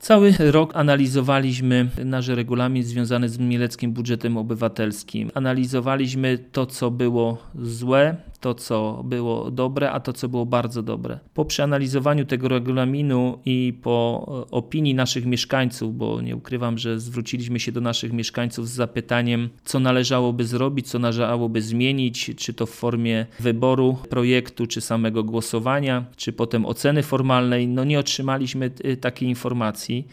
Cały rok analizowaliśmy nasz regulamin związany z mieleckim budżetem obywatelskim. Analizowaliśmy to, co było złe, to, co było dobre, a to, co było bardzo dobre. Po przeanalizowaniu tego regulaminu i po opinii naszych mieszkańców, bo nie ukrywam, że zwróciliśmy się do naszych mieszkańców z zapytaniem, co należałoby zrobić, co należałoby zmienić, czy to w formie wyboru projektu, czy samego głosowania, czy potem oceny formalnej, nie otrzymaliśmy takiej informacji.